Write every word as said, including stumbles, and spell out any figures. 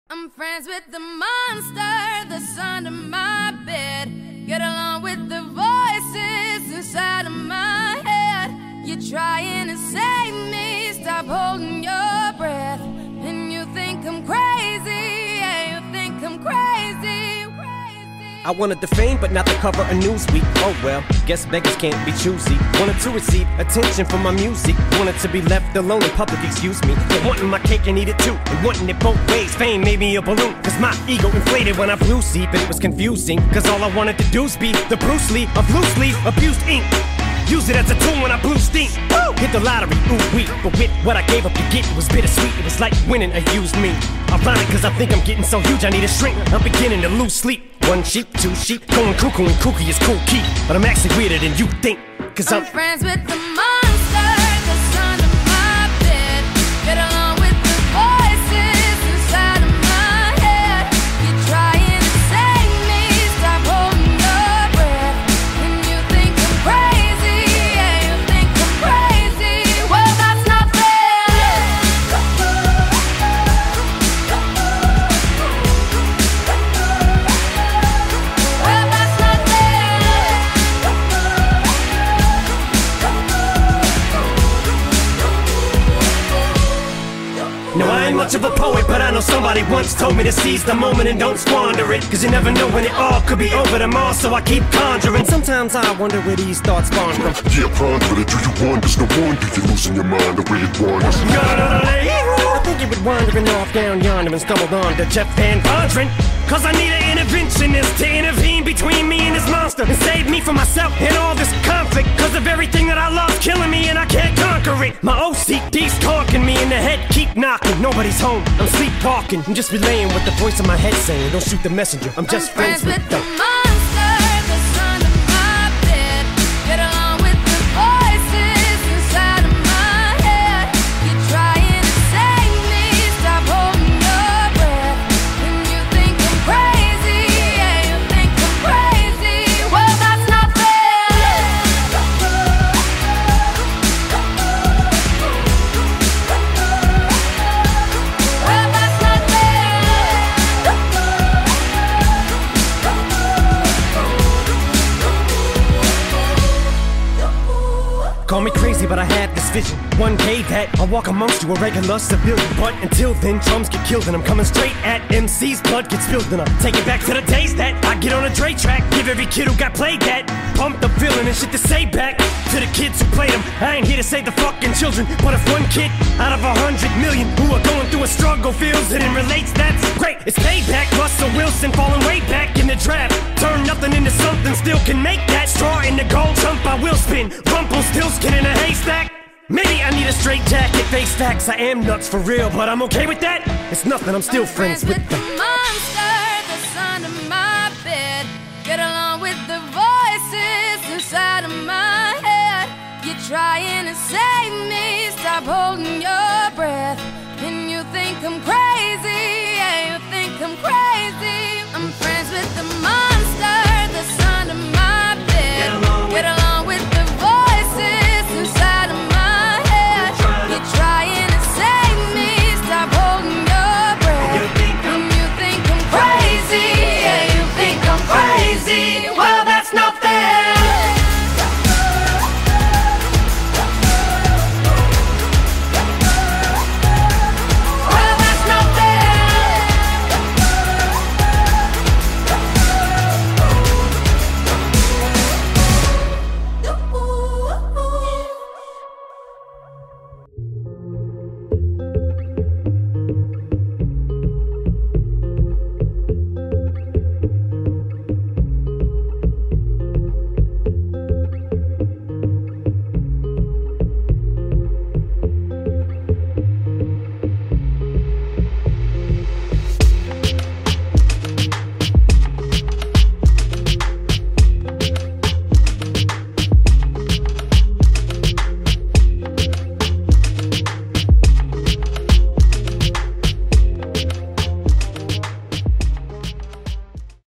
I'm friends with the monster that's under my bed. Get along with the voices inside of my head. You're trying to save me, stop holding your breath. And you think I'm crazy, yeah, you think I'm crazy, crazy. I wanted the fame, but not the cover of Newsweek. Oh well, guess beggars can't be choosy. Wanted to receive attention from my music. Wanted to be left alone in public, excuse me. But wanting my cake and eat it too. And wanting it both ways. Fame made me a balloon. Cause my ego inflated when I flew sleep. And it was confusing. Cause all I wanted to do was be the Bruce Lee of loosely abused ink. Use it as a tool when I blew steam. Woo! Hit the lottery, ooh wee. But with what I gave up to get, it was bittersweet. It was like winning a used me. Ironic, cause I think I'm getting so huge I need a shrink. I'm beginning to lose sleep. One sheep, two sheep, going cuckoo and kooky is cool key. But I'm actually weirder than you think. Cause I'm, I'm friends with the monster that's under my bed. Get along with the voices inside of my head. You're trying to save me, stop holding your breath. And you think I'm crazy, yeah, you think I'm crazy. Well, that's not fair. Well, that's not no, I ain't much of a poet, but I know somebody once told me to seize the moment and don't squander it. Cause you never know when it all could be over tomorrow, so I keep conjuring. Sometimes I wonder where these thoughts spawn from. Yeah, ponder it, do you wonder? No wonder you're losing your mind the way it wanders. I think you were wandering off down yonder and stumbled on to Jeff Van Vondren. Cause I need an interventionist to intervene between me and this monster and save me from myself and all this conflict. Cause of everything that I love killing me and I can't conquer it. My O C D's talking me in the head, keep knocking. Nobody's home, I'm sleepwalking. I'm just relaying what the voice in my head saying. Don't shoot the messenger, I'm just I'm friends, friends with the monster that's under my bed. Get along with the voices inside of my head. You're trying to save me, stop holding your breath. And you think I'm crazy, yeah, you think I'm crazy. Well, that's not fair. Well, that's not Call me crazy, but I had this vision. One day that I'll walk amongst you, a regular civilian. But until then, drums get killed and I'm coming straight at M C's. Blood gets spilled and I take it back to the days that I get on a Dre track. Give every kid who got played that pumped up feeling and shit to say back to the kids who played them. I ain't here to save the fucking children, but if one kid out of a hundred million who are going through a struggle feels it and relates, that's great. It's payback. Russell Wilson falling way back in the draft. Turn nothing into something, still can make that straw in the gold jump. I will spin. Rumpelstiltskin in a haystack. Maybe I need a straight jacket, face facts. I am nuts for real, but I'm okay with that. It's nothing, I'm still I'm friends, friends with the the monster that's under my bed. Get along with the voices inside of my head. You're trying to save me, stop holding your